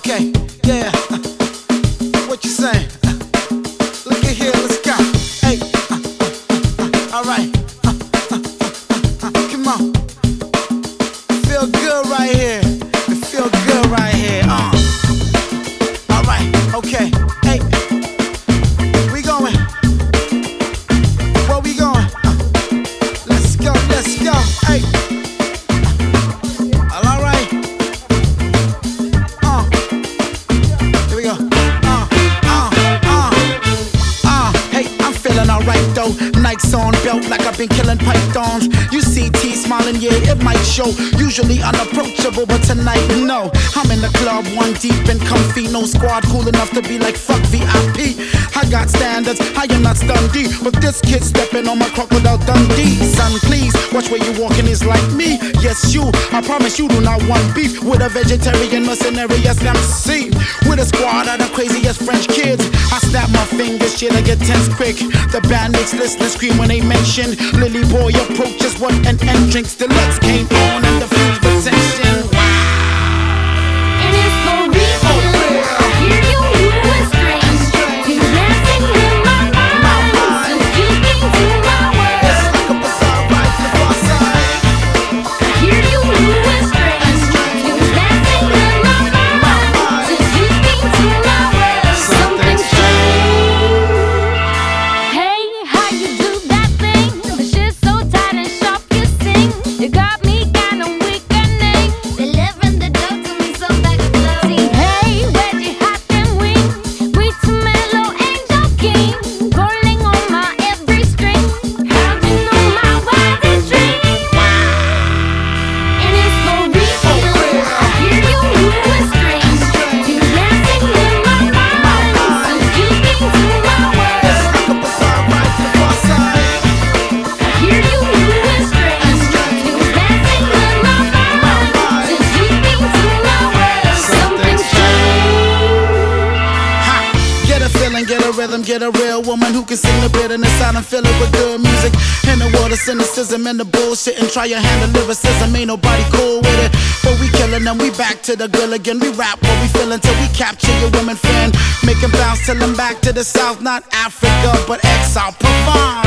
Okay, yeah. What you saying? Look at here, let's go. Hey, alright. Come on. Feel good right here. It feel good right here. Alright, okay. Hey, we going. Where we going? Let's go, let's go. Hey. Alright. Here we go. Hey, I'm feeling alright though. Nikes on belt like I've been killing pythons. You see T smiling, yeah, it might show. Usually unapproachable, but tonight, no. I'm in the club, one deep and comfy. No squad cool enough to be like fuck VIP. I got standards, I am not Dundee, but this kid stepping on my crocodile Dundee. Son, please, watch where you walking is like me. Yes, you, I promise you do not want beef with a vegetarian mercenary SMC. With a squad of the craziest French kids. I snap my fingers, shit, I get tense quick. The band makes listeners scream when they mention Lily Boy approaches what an entrance. Deluxe came on and diffused the tension. And it's for real. I hear you whispering. You dancing in my mind. So speaking to my words. It's like a bazaar right to the far side. I hear you whispering. You dancing in my mind. So speaking to my words. Something's changed. Hey, how you do that thing? The shit's so tight and sharp you sing. You got me kinda weakening. Delivering the dope to me so back slow. See, hey, where'd you hide them wings? We two mellow angel king. Calling on my every string. How'd you know my wildest dream? And it's for real. I hear you whispering. You dancing in my mind. So speaking to my words. It's like a bazaar right to the far side. I hear you whispering. You dancing in my mind. So speaking to my words. Something's changed. Ha! Get a feeling, get a rhythm, get a real woman who can sing the bitterness out and fill it with good music. In the world of cynicism and the bullshit, and try your hand at lyricism, ain't nobody cool with it. But we killing them, we back to the grill again. We rap what we feeling till we capture your women friend. Make them bounce till them back to the south, not Africa, but exile, Provence.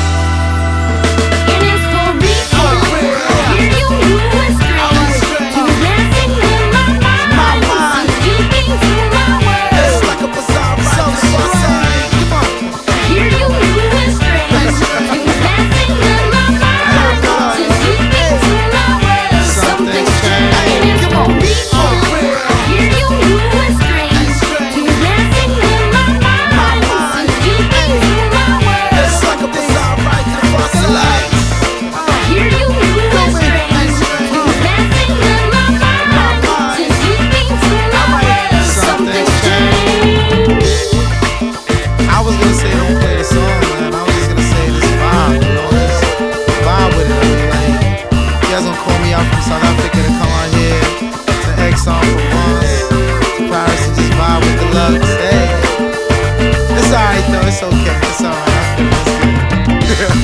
And it's for real. I hear you whispering. You dancing in my mind. So speaking to my words. It's like a bazaar right to the far side. Come on. I hear you whispering. You dancing in my mind. So speaking to my words. Something's changed. And it's for real. I hear you whispering. You dancing in my mind. So speaking to my words. It's like a bazaar right to the far side. I hear you whispering. You dancing in my mind. So speaking to my words. Something's changed. I was gonna say don't play the song, man. I was just gonna say this vibe, you know, just vibe with it. I mean, like, you guys gonna call me out from South Africa to come out here to Exxon for once, to Paris and just vibe with the Lux. Hey, it's alright though. It's okay. It's alright. I feel it's good.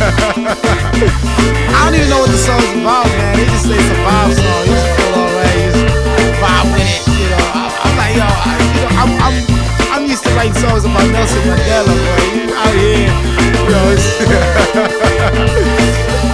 I don't even know what the song's about, man. They just say it's a vibe song. You just feel alright. You just vibe with it. You know, I'm like, yo, I'm used to writing songs about Nelson Mandela, boy. You out here, you know, it's